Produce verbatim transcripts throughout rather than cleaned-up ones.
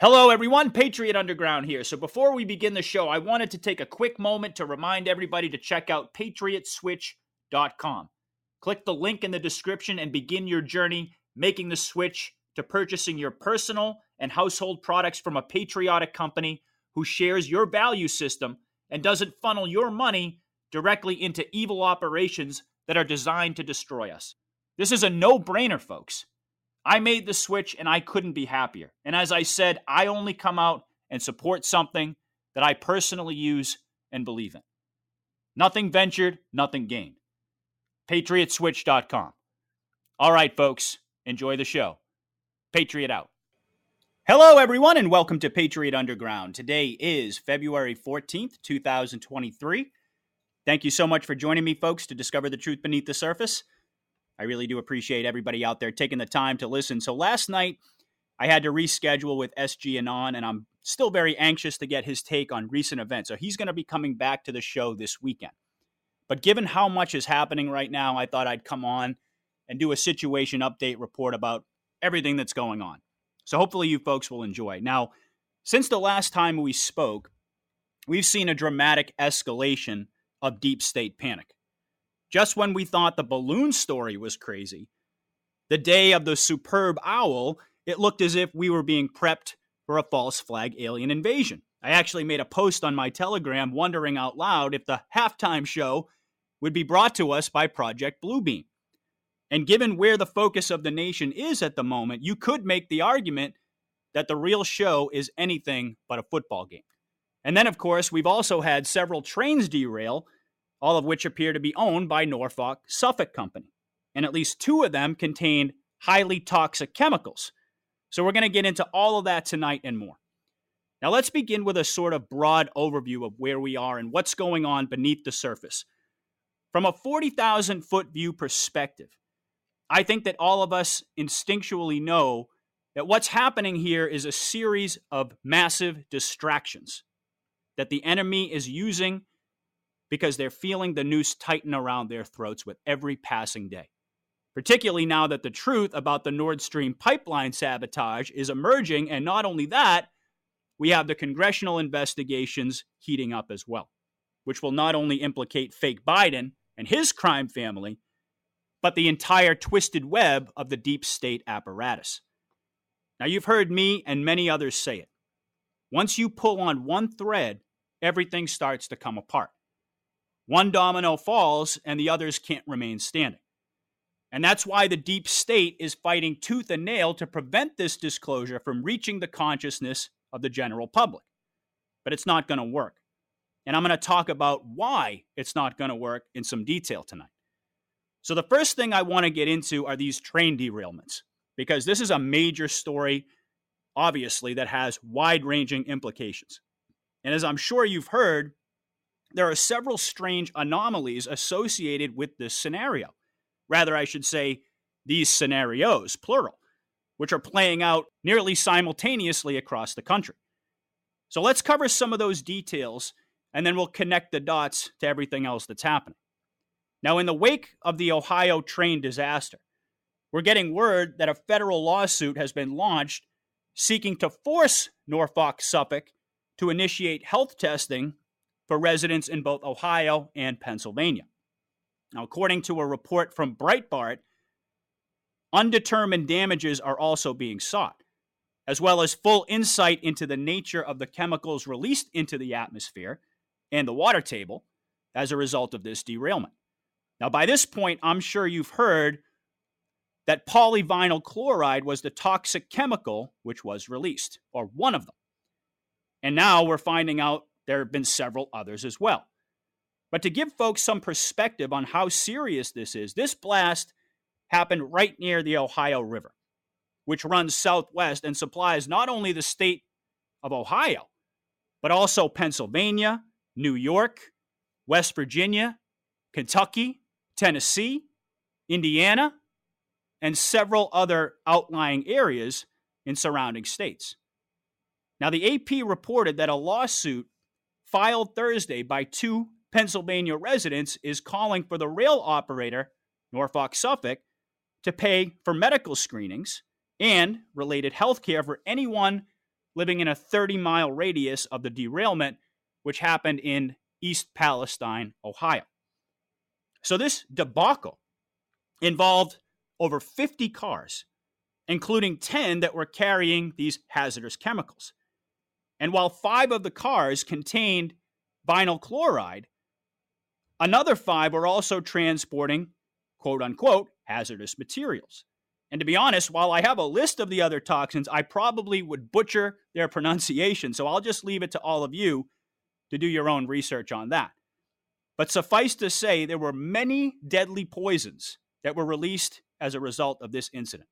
Hello, everyone. Patriot Underground here. So before we begin the show, I wanted to take a quick moment to remind everybody to check out patriot switch dot com. Click the link in the description and begin your journey making the switch to purchasing your personal and household products from a patriotic company who shares your value system and doesn't funnel your money directly into evil operations that are designed to destroy us. This is a no-brainer, folks. I made the switch and I couldn't be happier. And as I said, I only come out and support something that I personally use and believe in. Nothing ventured, nothing gained. patriot switch dot com. All right, folks, enjoy the show. Patriot out. Hello, everyone, and welcome to Patriot Underground. Today is February fourteenth, twenty twenty-three. Thank you so much for joining me, folks, to discover the truth beneath the surface. I really do appreciate everybody out there taking the time to listen. So last night, I had to reschedule with S G Anon, and I'm still very anxious to get his take on recent events. So he's going to be coming back to the show this weekend. But given how much is happening right now, I thought I'd come on and do a situation update report about everything that's going on. So hopefully you folks will enjoy. Now, since the last time we spoke, we've seen a dramatic escalation of deep state panic. Just when we thought the balloon story was crazy, the day of the superb owl, it looked as if we were being prepped for a false flag alien invasion. I actually made a post on my Telegram wondering out loud if the halftime show would be brought to us by Project Bluebeam. And given where the focus of the nation is at the moment, you could make the argument that the real show is anything but a football game. And then, of course, we've also had several trains derail, all of which appear to be owned by Norfolk Suffolk Company. And at least two of them contained highly toxic chemicals. So we're going to get into all of that tonight and more. Now let's begin with a sort of broad overview of where we are and what's going on beneath the surface. From a forty thousand foot view perspective, I think that all of us instinctually know that what's happening here is a series of massive distractions that the enemy is using because they're feeling the noose tighten around their throats with every passing day. Particularly now that the truth about the Nord Stream pipeline sabotage is emerging, and not only that, we have the congressional investigations heating up as well, which will not only implicate fake Biden and his crime family, but the entire twisted web of the deep state apparatus. Now, you've heard me and many others say it. Once you pull on one thread, everything starts to come apart. One domino falls and the others can't remain standing. And that's why the deep state is fighting tooth and nail to prevent this disclosure from reaching the consciousness of the general public. But it's not going to work. And I'm going to talk about why it's not going to work in some detail tonight. So the first thing I want to get into are these train derailments, because this is a major story, obviously, that has wide-ranging implications. And as I'm sure you've heard, there are several strange anomalies associated with this scenario. Rather, I should say, these scenarios, plural, which are playing out nearly simultaneously across the country. So let's cover some of those details, and then we'll connect the dots to everything else that's happening. Now, in the wake of the Ohio train disaster, we're getting word that a federal lawsuit has been launched seeking to force Norfolk Suffolk to initiate health testing for residents in both Ohio and Pennsylvania. Now, according to a report from Breitbart, undetermined damages are also being sought, as well as full insight into the nature of the chemicals released into the atmosphere and the water table as a result of this derailment. Now, by this point, I'm sure you've heard that polyvinyl chloride was the toxic chemical which was released, or one of them. And now we're finding out there have been several others as well. But to give folks some perspective on how serious this is, this blast happened right near the Ohio River, which runs southwest and supplies not only the state of Ohio, but also Pennsylvania, New York, West Virginia, Kentucky, Tennessee, Indiana, and several other outlying areas in surrounding states. Now, the A P reported that a lawsuit filed Thursday by two Pennsylvania residents is calling for the rail operator, Norfolk Suffolk, to pay for medical screenings and related health care for anyone living in a thirty-mile radius of the derailment, which happened in East Palestine, Ohio. So this debacle involved over fifty cars, including ten that were carrying these hazardous chemicals. And while five of the cars contained vinyl chloride, another five were also transporting, quote unquote, hazardous materials. And to be honest, while I have a list of the other toxins, I probably would butcher their pronunciation. So I'll just leave it to all of you to do your own research on that. But suffice to say, there were many deadly poisons that were released as a result of this incident.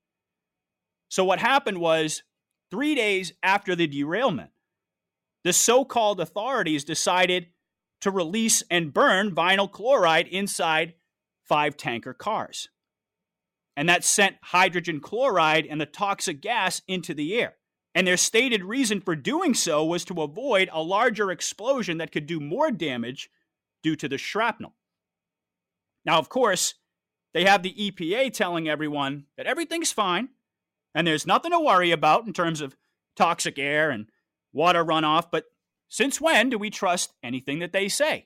So what happened was, three days after the derailment, the so-called authorities decided to release and burn vinyl chloride inside five tanker cars. And that sent hydrogen chloride and the toxic gas into the air. And their stated reason for doing so was to avoid a larger explosion that could do more damage due to the shrapnel. Now, of course, they have the E P A telling everyone that everything's fine and there's nothing to worry about in terms of toxic air and water runoff. But since when do we trust anything that they say?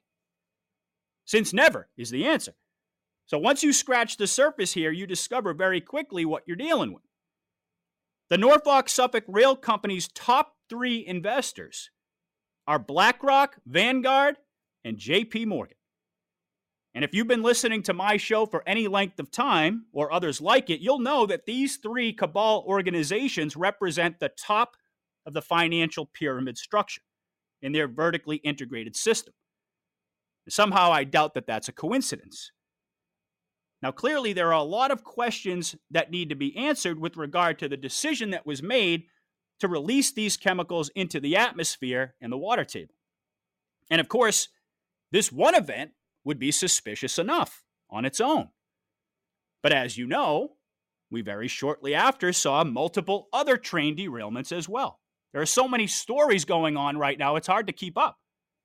Since never is the answer. So once you scratch the surface here, you discover very quickly what you're dealing with. The Norfolk Suffolk Rail Company's top three investors are BlackRock, Vanguard, and J P Morgan. And if you've been listening to my show for any length of time, or others like it, you'll know that these three cabal organizations represent the top of the financial pyramid structure in their vertically integrated system. Somehow I doubt that that's a coincidence. Now, clearly, there are a lot of questions that need to be answered with regard to the decision that was made to release these chemicals into the atmosphere and the water table. And of course, this one event would be suspicious enough on its own. But as you know, we very shortly after saw multiple other train derailments as well. There are so many stories going on right now, it's hard to keep up.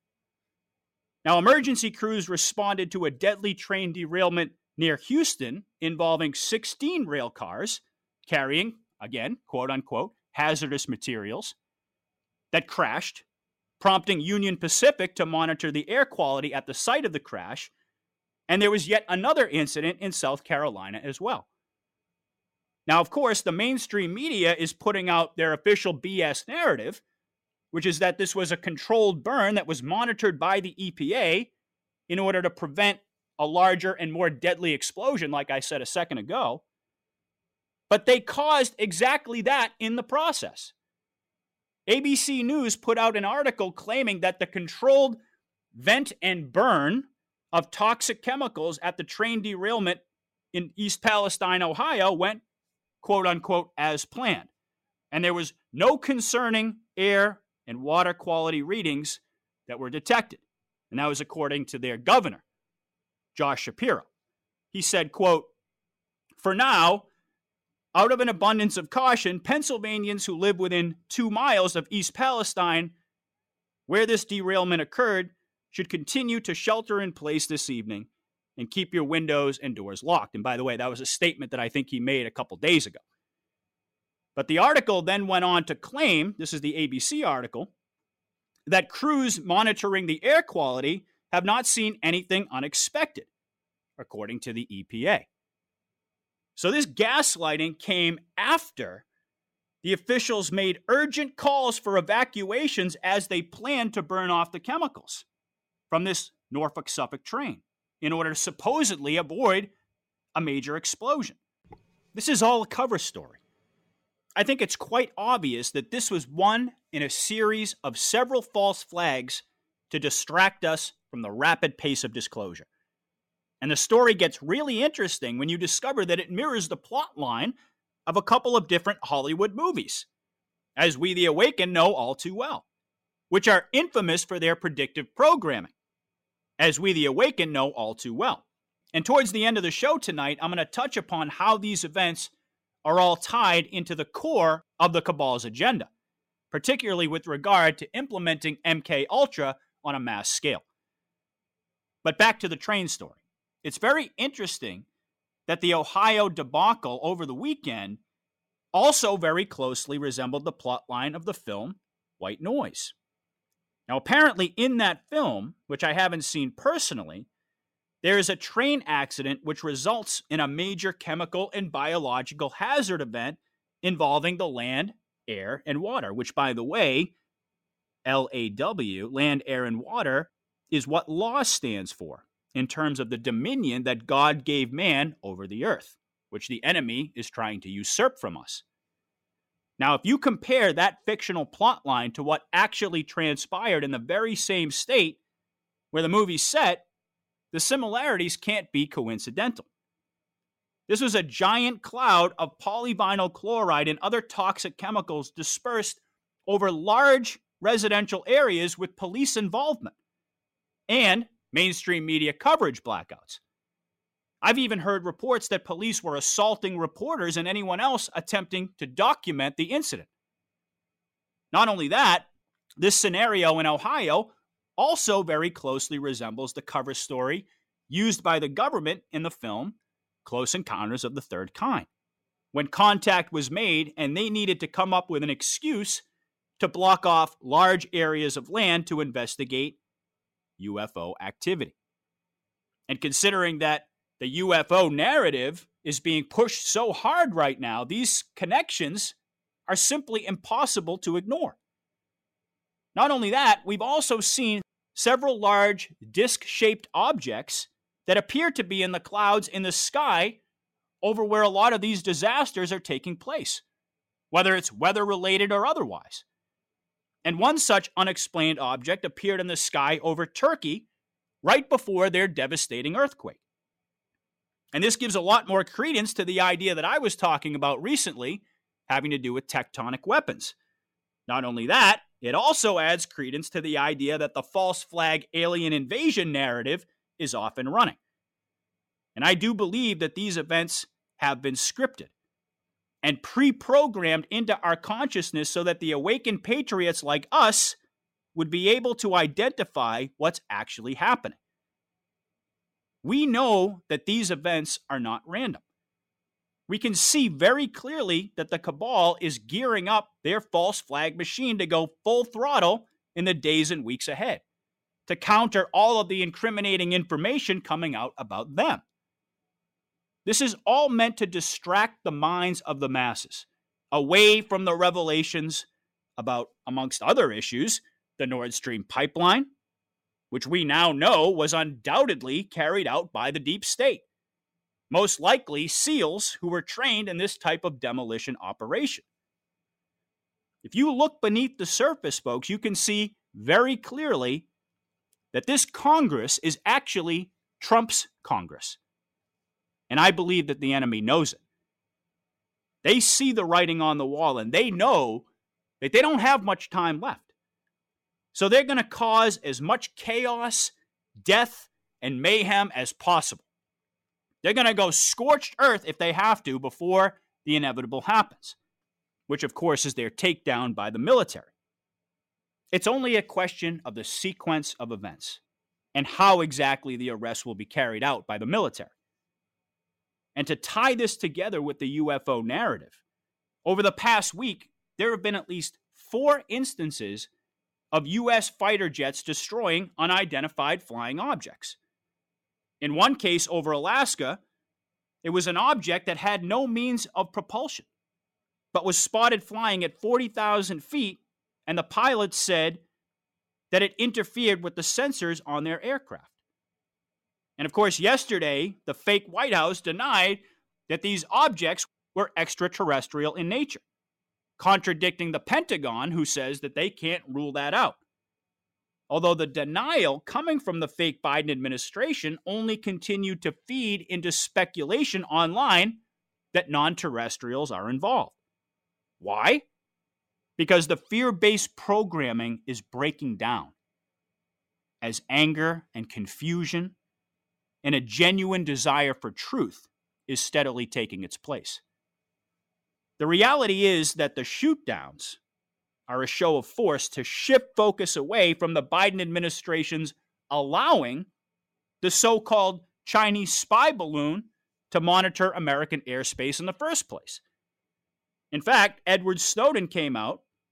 Now, emergency crews responded to a deadly train derailment near Houston involving sixteen rail cars carrying, again, quote unquote, hazardous materials that crashed, prompting Union Pacific to monitor the air quality at the site of the crash. And there was yet another incident in South Carolina as well. Now, of course, the mainstream media is putting out their official B S narrative, which is that this was a controlled burn that was monitored by the E P A in order to prevent a larger and more deadly explosion, like I said a second ago. But they caused exactly that in the process. A B C News put out an article claiming that the controlled vent and burn of toxic chemicals at the train derailment in East Palestine, Ohio, went, quote unquote, as planned. And there was no concerning air and water quality readings that were detected. And that was according to their governor, Josh Shapiro. He said, quote, "For now, out of an abundance of caution, Pennsylvanians who live within two miles of East Palestine, where this derailment occurred, should continue to shelter in place this evening and keep your windows and doors locked." And by the way, that was a statement that I think he made a couple days ago. But the article then went on to claim, this is the A B C article, that crews monitoring the air quality have not seen anything unexpected, according to the E P A. So this gaslighting came after the officials made urgent calls for evacuations as they planned to burn off the chemicals from this Norfolk Suffolk train in order to supposedly avoid a major explosion. This is all a cover story. I think it's quite obvious that this was one in a series of several false flags to distract us from the rapid pace of disclosure. And the story gets really interesting when you discover that it mirrors the plot line of a couple of different Hollywood movies, as we the Awakened know all too well, which are infamous for their predictive programming, as we the Awakened know all too well. And towards the end of the show tonight, I'm going to touch upon how these events are all tied into the core of the Cabal's agenda, particularly with regard to implementing M K Ultra on a mass scale. But back to the train story. It's very interesting that the Ohio debacle over the weekend also very closely resembled the plotline of the film white noise. Now, apparently in that film, which I haven't seen personally, there is a train accident which results in a major chemical and biological hazard event involving the land, air, and water, which, by the way, L A W, land, air, and water, is what law stands for in terms of the dominion that God gave man over the earth, which the enemy is trying to usurp from us. Now, if you compare that fictional plotline to what actually transpired in the very same state where the movie's set, the similarities can't be coincidental. This was a giant cloud of polyvinyl chloride and other toxic chemicals dispersed over large residential areas with police involvement and mainstream media coverage blackouts. I've even heard reports that police were assaulting reporters and anyone else attempting to document the incident. Not only that, this scenario in Ohio also very closely resembles the cover story used by the government in the film Close Encounters of the Third Kind, when contact was made and they needed to come up with an excuse to block off large areas of land to investigate U F O activity. And considering that the U F O narrative is being pushed so hard right now, these connections are simply impossible to ignore. Not only that, we've also seen several large disc-shaped objects that appear to be in the clouds in the sky over where a lot of these disasters are taking place, whether it's weather-related or otherwise. And one such unexplained object appeared in the sky over Turkey right before their devastating earthquake. And this gives a lot more credence to the idea that I was talking about recently, having to do with tectonic weapons. Not only that, it also adds credence to the idea that the false flag alien invasion narrative is off and running. And I do believe that these events have been scripted and pre-programmed into our consciousness so that the awakened patriots like us would be able to identify what's actually happening. We know that these events are not random. We can see very clearly that the cabal is gearing up their false flag machine to go full throttle in the days and weeks ahead, to counter all of the incriminating information coming out about them. This is all meant to distract the minds of the masses away from the revelations about, amongst other issues, the Nord Stream pipeline, which we now know was undoubtedly carried out by the deep state. Most likely SEALs who were trained in this type of demolition operation. If you look beneath the surface, folks, you can see very clearly that this Congress is actually Trump's Congress. And I believe that the enemy knows it. They see the writing on the wall and they know that they don't have much time left. So they're going to cause as much chaos, death, and mayhem as possible. They're going to go scorched earth if they have to before the inevitable happens, which of course is their takedown by the military. It's only a question of the sequence of events and how exactly the arrest will be carried out by the military. And to tie this together with the U F O narrative, over the past week, there have been at least four instances of U S fighter jets destroying unidentified flying objects. In one case over Alaska, it was an object that had no means of propulsion, but was spotted flying at forty thousand feet, and the pilots said that it interfered with the sensors on their aircraft. And of course, yesterday, the fake White House denied that these objects were extraterrestrial in nature, contradicting the Pentagon, who says that they can't rule that out. Although the denial coming from the fake Biden administration only continued to feed into speculation online that non-terrestrials are involved. Why? Because the fear-based programming is breaking down as anger and confusion and a genuine desire for truth is steadily taking its place. The reality is that the shootdowns are a show of force to shift focus away from the Biden administration's allowing the so-called Chinese spy balloon to monitor American airspace in the first place. In fact, Edward Snowden came out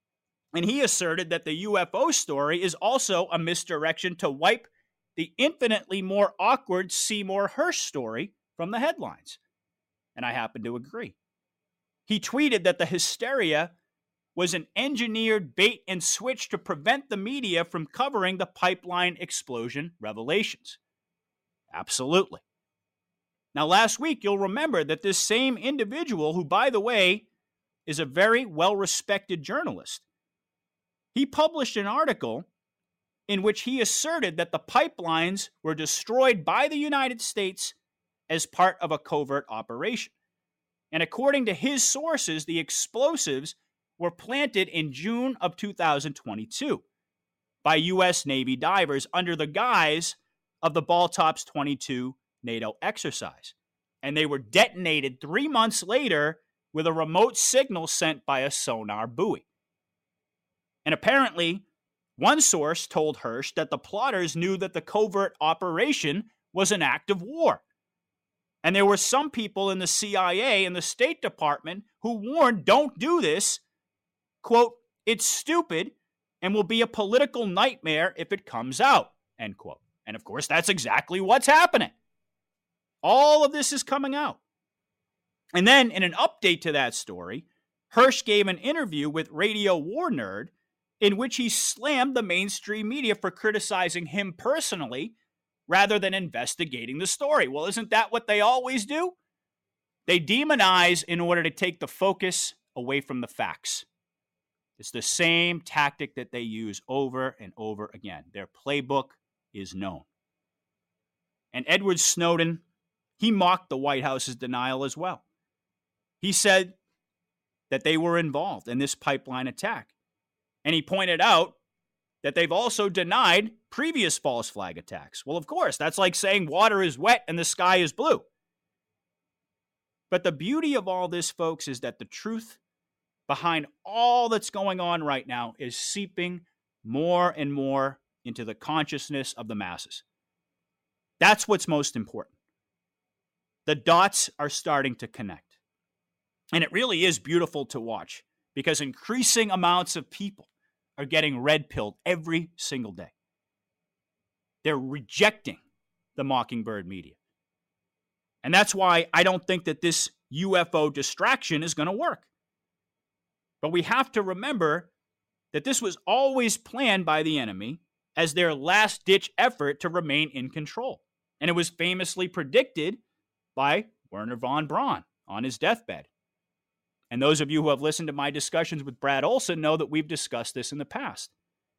And he asserted that the U F O story is also a misdirection to wipe the infinitely more awkward Seymour Hersh story from the headlines. And I happen to agree. He tweeted that the hysteria was an engineered bait and switch to prevent the media from covering the pipeline explosion revelations. Absolutely. Now, last week, you'll remember that this same individual, who, by the way, is a very well-respected journalist, he published an article in which he asserted that the pipelines were destroyed by the United States as part of a covert operation. And according to his sources, the explosives were planted in June of two thousand twenty-two by U S Navy divers under the guise of the Baltops twenty-two NATO exercise. And they were detonated three months later with a remote signal sent by a sonar buoy. And apparently, one source told Hersh that the plotters knew that the covert operation was an act of war. And there were some people in the C I A and the State Department who warned, don't do this. Quote, it's stupid and will be a political nightmare if it comes out, end quote. And of course, that's exactly what's happening. All of this is coming out. And then in an update to that story, Hersh gave an interview with Radio War Nerd in which he slammed the mainstream media for criticizing him personally rather than investigating the story. Well, isn't that what they always do? They demonize in order to take the focus away from the facts. It's the same tactic that they use over and over again. Their playbook is known. And Edward Snowden, he mocked the White House's denial as well. He said that they were involved in this pipeline attack. And he pointed out that they've also denied previous false flag attacks. Well, of course, that's like saying water is wet and the sky is blue. But the beauty of all this, folks, is that the truth behind all that's going on right now is seeping more and more into the consciousness of the masses. That's what's most important. The dots are starting to connect. And it really is beautiful to watch because increasing amounts of people are getting red-pilled every single day. They're rejecting the Mockingbird media. And that's why I don't think that this U F O distraction is going to work. But we have to remember that this was always planned by the enemy as their last-ditch effort to remain in control. And it was famously predicted by Wernher von Braun on his deathbed. And those of you who have listened to my discussions with Brad Olson know that we've discussed this in the past.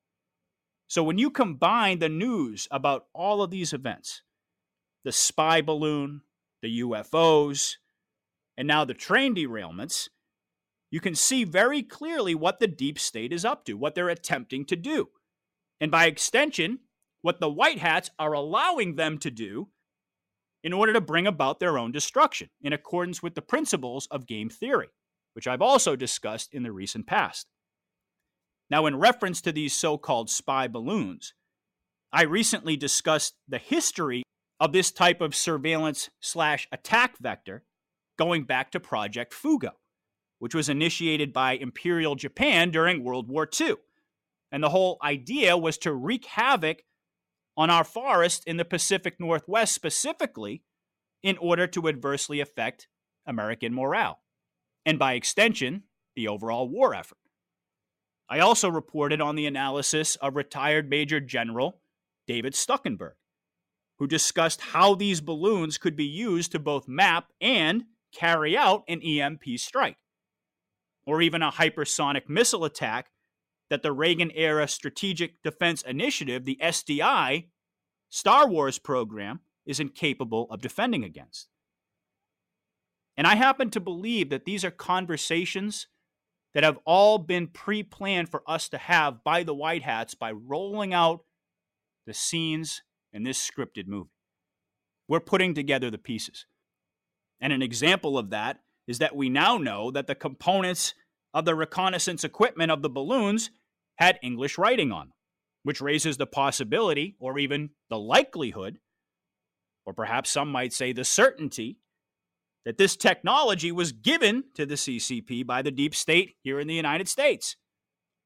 So when you combine the news about all of these events, the spy balloon, the U F Os, and now the train derailments, you can see very clearly what the deep state is up to, what they're attempting to do. And by extension, what the white hats are allowing them to do in order to bring about their own destruction in accordance with the principles of game theory, which I've also discussed in the recent past. Now, in reference to these so-called spy balloons, I recently discussed the history of this type of surveillance slash attack vector going back to Project Fugo, which was initiated by Imperial Japan during World War Two. And the whole idea was to wreak havoc on our forests in the Pacific Northwest specifically in order to adversely affect American morale, and by extension, the overall war effort. I also reported on the analysis of retired Major General David Stuckenberg, who discussed how these balloons could be used to both map and carry out an E M P strike, or even a hypersonic missile attack that the Reagan-era Strategic Defense Initiative, the S D I, Star Wars program, is incapable of defending against. And I happen to believe that these are conversations that have all been pre-planned for us to have by the White Hats by rolling out the scenes in this scripted movie. We're putting together the pieces. And an example of that is that we now know that the components of the reconnaissance equipment of the balloons had English writing on them, which raises the possibility, or even the likelihood, or perhaps some might say the certainty, that this technology was given to the C C P by the deep state here in the United States.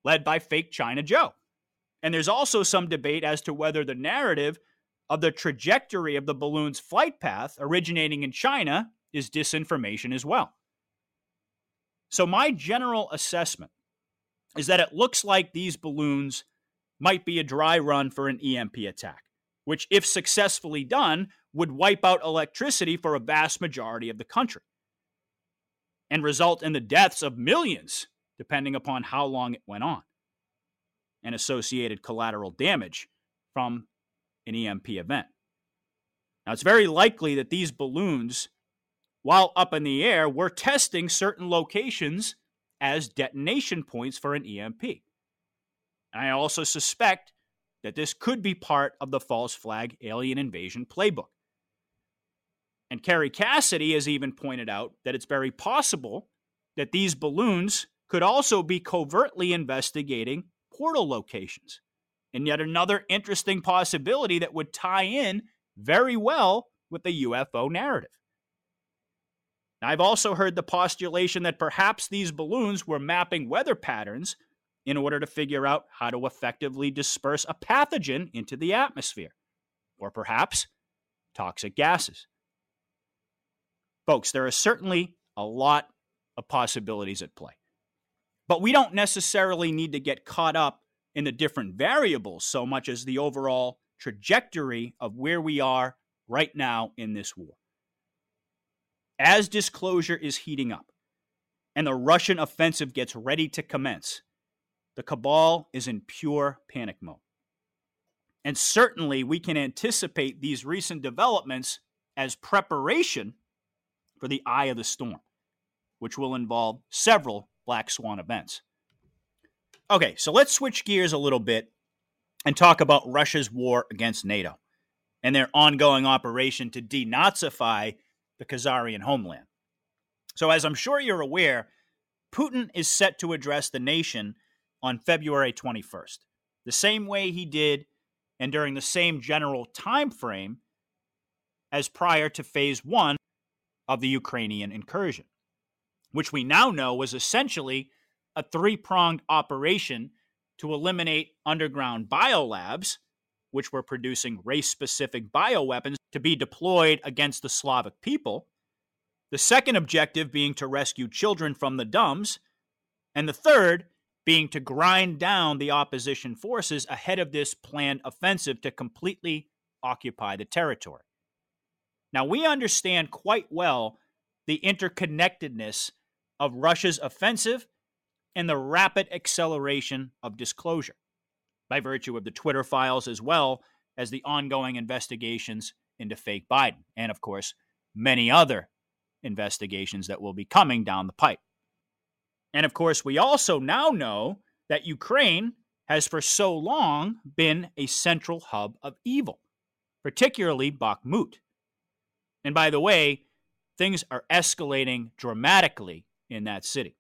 led by fake China Joe. And there's also some debate as to whether the narrative of the trajectory of the balloon's flight path originating in China is disinformation as well. So my general assessment is that it looks like these balloons might be a dry run for an E M P attack, which, if successfully done, would wipe out electricity for a vast majority of the country and result in the deaths of millions, depending upon how long it went on, and associated collateral damage from an E M P event. Now, it's very likely that these balloons, while up in the air, were testing certain locations as detonation points for an E M P. And I also suspect that this could be part of the false flag alien invasion playbook. And Kerry Cassidy has even pointed out that it's very possible that these balloons could also be covertly investigating portal locations. And yet another interesting possibility that would tie in very well with the U F O narrative. Now, I've also heard the postulation that perhaps these balloons were mapping weather patterns in order to figure out how to effectively disperse a pathogen into the atmosphere, or perhaps toxic gases. Folks, there are certainly a lot of possibilities at play, but we don't necessarily need to get caught up in the different variables so much as the overall trajectory of where we are right now in this war. As disclosure is heating up and the Russian offensive gets ready to commence, the cabal is in pure panic mode. And certainly we can anticipate these recent developments as preparation for the eye of the storm, which will involve several black swan events. Okay, so let's switch gears a little bit and talk about Russia's war against NATO and their ongoing operation to denazify the Khazarian homeland. So as I'm sure you're aware, Putin is set to address the nation on February twenty-first, the same way he did and during the same general time frame as prior to phase one of the Ukrainian incursion, which we now know was essentially a three-pronged operation to eliminate underground biolabs, which were producing race-specific bioweapons to be deployed against the Slavic people, the second objective being to rescue children from the dumbs, and the third being to grind down the opposition forces ahead of this planned offensive to completely occupy the territory. Now, we understand quite well the interconnectedness of Russia's offensive and the rapid acceleration of disclosure, by virtue of the Twitter files as well as the ongoing investigations into fake Biden, and of course, many other investigations that will be coming down the pipe. And of course, we also now know that Ukraine has for so long been a central hub of evil, particularly Bakhmut. And by the way, things are escalating dramatically in that city.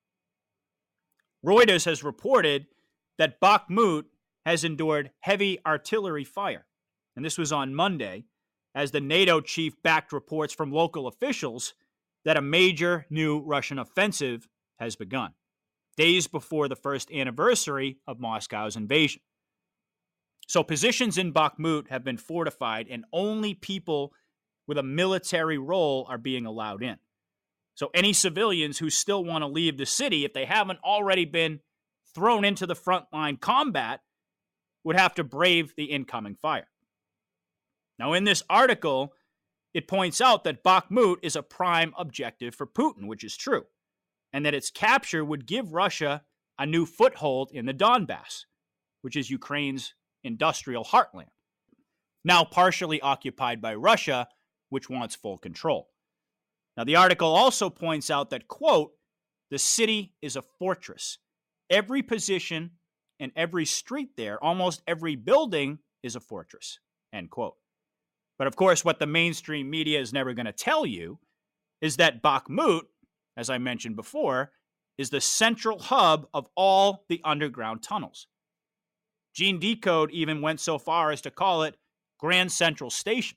Reuters has reported that Bakhmut has endured heavy artillery fire, and this was on Monday, as the NATO chief backed reports from local officials that a major new Russian offensive has begun, days before the first anniversary of Moscow's invasion. So positions in Bakhmut have been fortified, and only people with a military role are being allowed in. So any civilians who still want to leave the city, if they haven't already been thrown into the frontline combat, would have to brave the incoming fire. Now, in this article, it points out that Bakhmut is a prime objective for Putin, which is true, and that its capture would give Russia a new foothold in the Donbass, which is Ukraine's industrial heartland, now partially occupied by Russia, which wants full control. Now, the article also points out that, quote, the city is a fortress. Every position and every street there, almost every building is a fortress, end quote. But of course, what the mainstream media is never going to tell you is that Bakhmut, as I mentioned before, is the central hub of all the underground tunnels. Gene Decode even went so far as to call it Grand Central Station.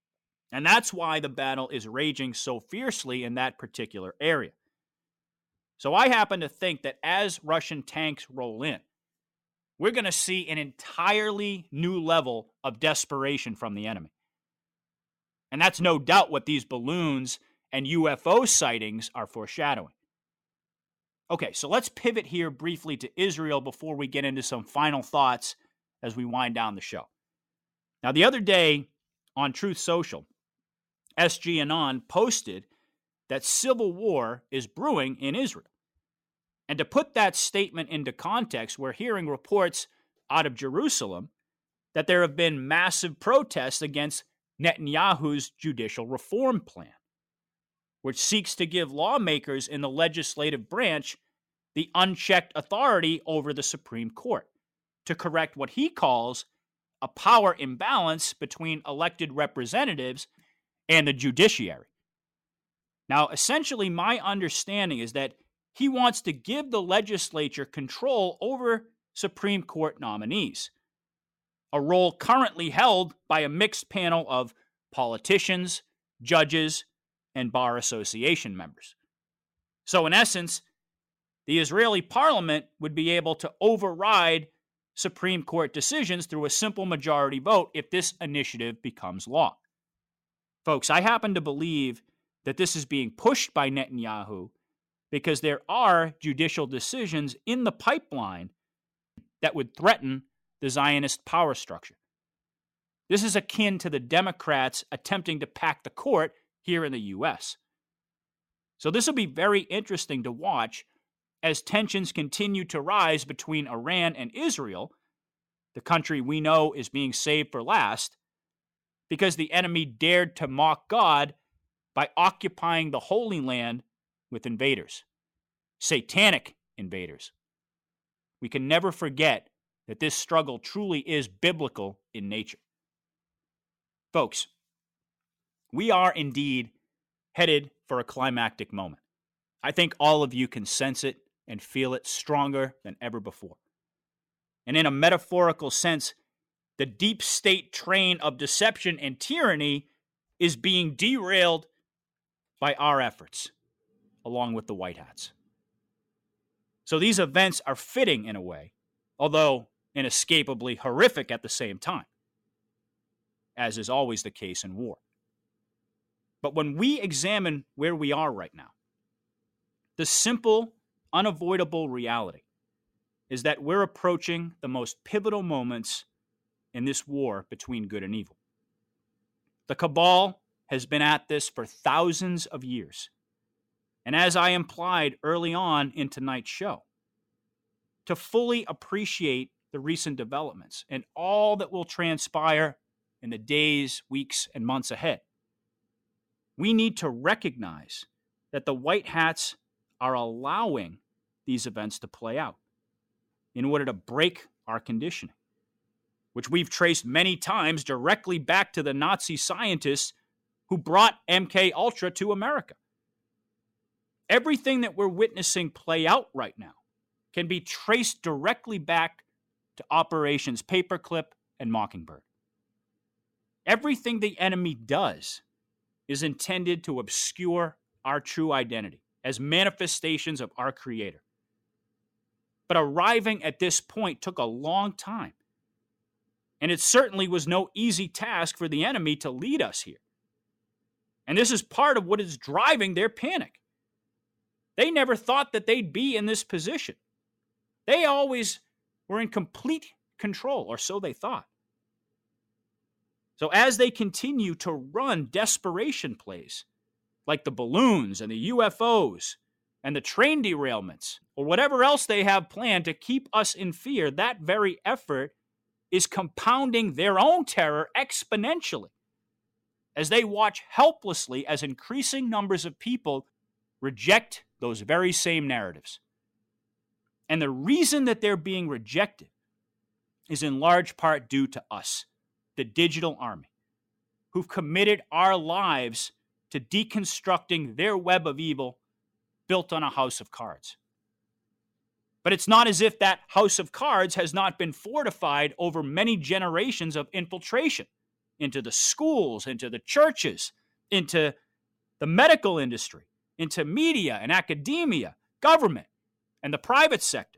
And that's why the battle is raging so fiercely in that particular area. So I happen to think that as Russian tanks roll in, we're going to see an entirely new level of desperation from the enemy. And that's no doubt what these balloons and U F O sightings are foreshadowing. Okay, so let's pivot here briefly to Israel before we get into some final thoughts as we wind down the show. Now, the other day on Truth Social, S G Anon posted that civil war is brewing in Israel. And to put that statement into context, we're hearing reports out of Jerusalem that there have been massive protests against Netanyahu's judicial reform plan, which seeks to give lawmakers in the legislative branch the unchecked authority over the Supreme Court to correct what he calls a power imbalance between elected representatives and the judiciary. Now, essentially, my understanding is that he wants to give the legislature control over Supreme Court nominees, a role currently held by a mixed panel of politicians, judges, and bar association members. So, in essence, the Israeli parliament would be able to override Supreme Court decisions through a simple majority vote if this initiative becomes law. Folks, I happen to believe that this is being pushed by Netanyahu because there are judicial decisions in the pipeline that would threaten the Zionist power structure. This is akin to the Democrats attempting to pack the court here in the U S. So this will be very interesting to watch as tensions continue to rise between Iran and Israel, the country we know is being saved for last, because the enemy dared to mock God by occupying the Holy Land with invaders, satanic invaders. We can never forget that this struggle truly is biblical in nature. Folks, we are indeed headed for a climactic moment. I think all of you can sense it and feel it stronger than ever before. And in a metaphorical sense, the deep state train of deception and tyranny is being derailed by our efforts, along with the White Hats. So these events are fitting in a way, although inescapably horrific at the same time, as is always the case in war. But when we examine where we are right now, the simple, unavoidable reality is that we're approaching the most pivotal moments in this war between good and evil. The cabal has been at this for thousands of years. And as I implied early on in tonight's show, to fully appreciate the recent developments and all that will transpire in the days, weeks, and months ahead, we need to recognize that the White Hats are allowing these events to play out in order to break our conditioning, which we've traced many times directly back to the Nazi scientists who brought M K Ultra to America. Everything that we're witnessing play out right now can be traced directly back to Operations Paperclip and Mockingbird. Everything the enemy does is intended to obscure our true identity as manifestations of our Creator. But arriving at this point took a long time. And it certainly was no easy task for the enemy to lead us here. And this is part of what is driving their panic. They never thought that they'd be in this position. They always were in complete control, or so they thought. So as they continue to run desperation plays, like the balloons and the U F Os and the train derailments, or whatever else they have planned to keep us in fear, that very effort is compounding their own terror exponentially as they watch helplessly as increasing numbers of people reject those very same narratives. And the reason that they're being rejected is in large part due to us, the digital army, who've committed our lives to deconstructing their web of evil built on a house of cards. But it's not as if that house of cards has not been fortified over many generations of infiltration into the schools, into the churches, into the medical industry, into media and academia, government, and the private sector.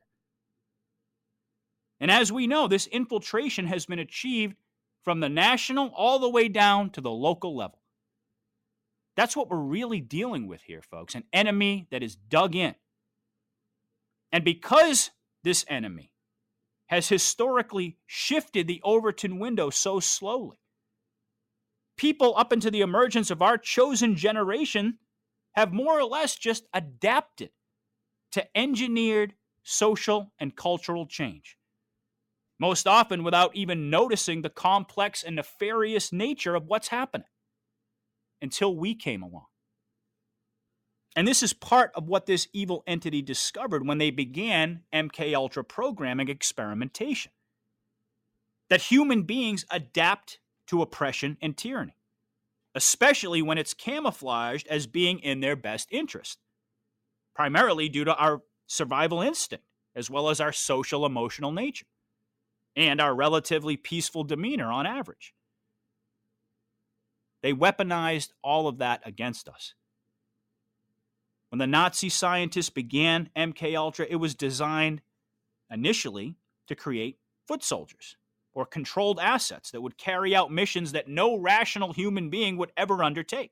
And as we know, this infiltration has been achieved from the national all the way down to the local level. That's what we're really dealing with here, folks, an enemy that is dug in. And because this enemy has historically shifted the Overton window so slowly, people up into the emergence of our chosen generation have more or less just adapted to engineered social and cultural change, most often without even noticing the complex and nefarious nature of what's happening until we came along. And this is part of what this evil entity discovered when they began M K Ultra programming experimentation. That human beings adapt to oppression and tyranny, especially when it's camouflaged as being in their best interest, primarily due to our survival instinct, as well as our social emotional nature, and our relatively peaceful demeanor on average. They weaponized all of that against us. When the Nazi scientists began M K Ultra, it was designed initially to create foot soldiers or controlled assets that would carry out missions that no rational human being would ever undertake.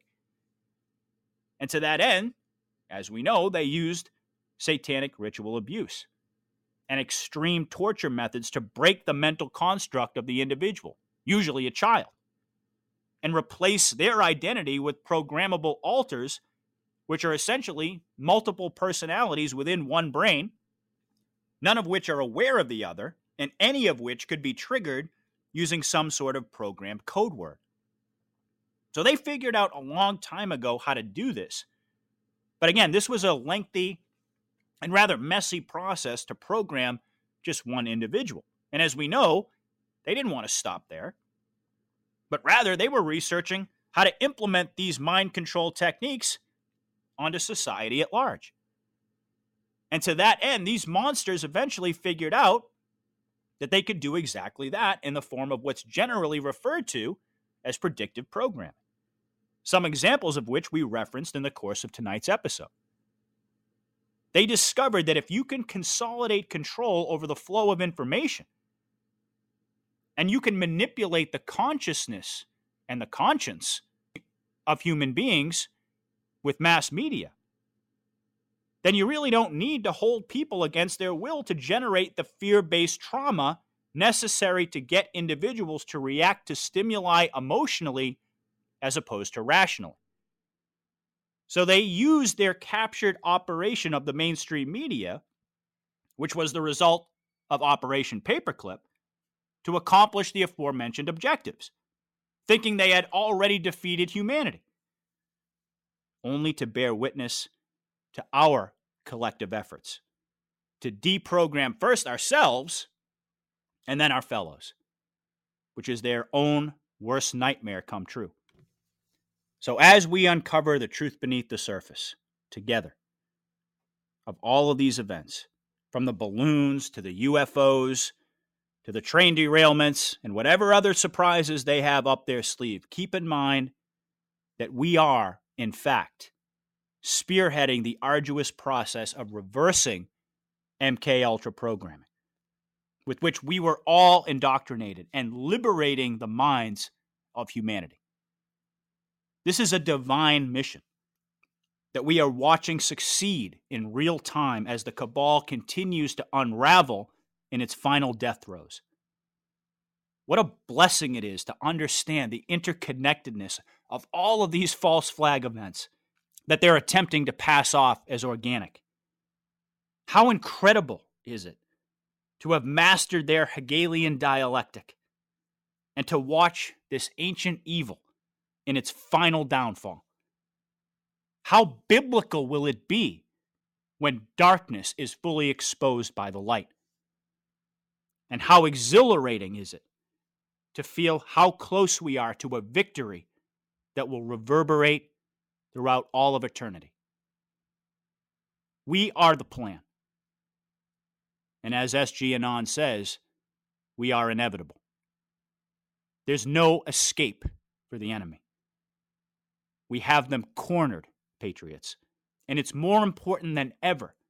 And to that end, as we know, they used satanic ritual abuse and extreme torture methods to break the mental construct of the individual, usually a child, and replace their identity with programmable alters, which are essentially multiple personalities within one brain, none of which are aware of the other, and any of which could be triggered using some sort of programmed code word. So they figured out a long time ago how to do this. But again, this was a lengthy and rather messy process to program just one individual. And as we know, they didn't want to stop there, but rather they were researching how to implement these mind control techniques onto society at large. And to that end, these monsters eventually figured out that they could do exactly that in the form of what's generally referred to as predictive programming, some examples of which we referenced in the course of tonight's episode. They discovered that if you can consolidate control over the flow of information, and you can manipulate the consciousness and the conscience of human beings with mass media, then you really don't need to hold people against their will to generate the fear-based trauma necessary to get individuals to react to stimuli emotionally as opposed to rationally. So they used their captured operation of the mainstream media, which was the result of Operation Paperclip, to accomplish the aforementioned objectives, thinking they had already defeated humanity, only to bear witness to our collective efforts to deprogram first ourselves and then our fellows, which is their own worst nightmare come true. So as we uncover the truth beneath the surface together of all of these events, from the balloons to the U F Os to the train derailments and whatever other surprises they have up their sleeve, keep in mind that we are, in fact, spearheading the arduous process of reversing M K Ultra programming, with which we were all indoctrinated, and liberating the minds of humanity. This is a divine mission that we are watching succeed in real time as the cabal continues to unravel in its final death throes. What a blessing it is to understand the interconnectedness of all of these false flag events that they're attempting to pass off as organic. How incredible is it to have mastered their Hegelian dialectic and to watch this ancient evil in its final downfall? How biblical will it be when darkness is fully exposed by the light? And how exhilarating is it to feel how close we are to a victory that will reverberate throughout all of eternity? We are the plan. And as S G Anon says, we are inevitable. There's no escape for the enemy. We have them cornered, patriots. And it's more important than ever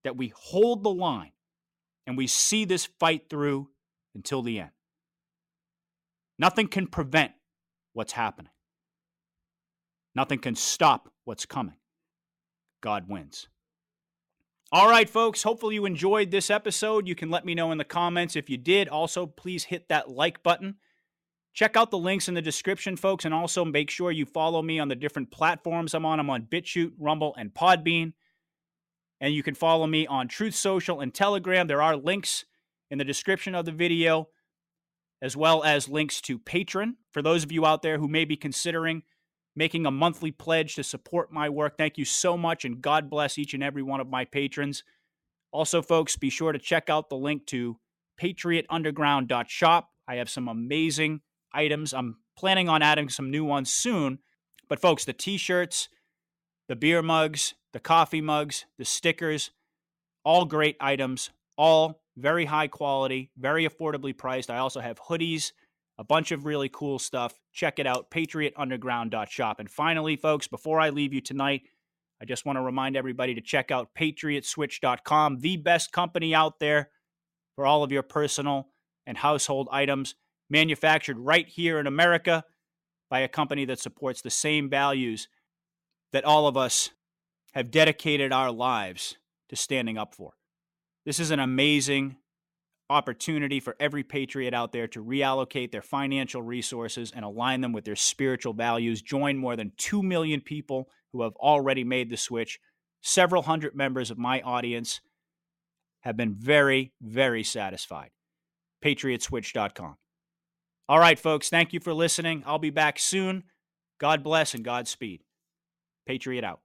that we hold the line and we see this fight through until the end. Nothing can prevent what's happening. Nothing can stop what's coming. God wins. All right, folks, hopefully you enjoyed this episode. You can let me know in the comments if you did. Also, please hit that like button. Check out the links in the description, folks, and also make sure you follow me on the different platforms I'm on. I'm on BitChute, Rumble, and Podbean. And you can follow me on Truth Social and Telegram. There are links in the description of the video, as well as links to Patreon. For those of you out there who may be considering making a monthly pledge to support my work, thank you so much, and God bless each and every one of my patrons. Also, folks, be sure to check out the link to patriot underground dot shop. I have some amazing items. I'm planning on adding some new ones soon. But, folks, the t-shirts, the beer mugs, the coffee mugs, the stickers, all great items, all very high quality, very affordably priced. I also have hoodies, a bunch of really cool stuff. Check it out, patriot underground dot shop. And finally, folks, before I leave you tonight, I just want to remind everybody to check out patriot switch dot com, the best company out there for all of your personal and household items, manufactured right here in America by a company that supports the same values that all of us have dedicated our lives to standing up for. This is an amazing opportunity for every patriot out there to reallocate their financial resources and align them with their spiritual values. Join more than two million people who have already made the switch. Several hundred members of my audience have been very, very satisfied. patriot switch dot com. All right, folks, thank you for listening. I'll be back soon. God bless and Godspeed. Patriot out.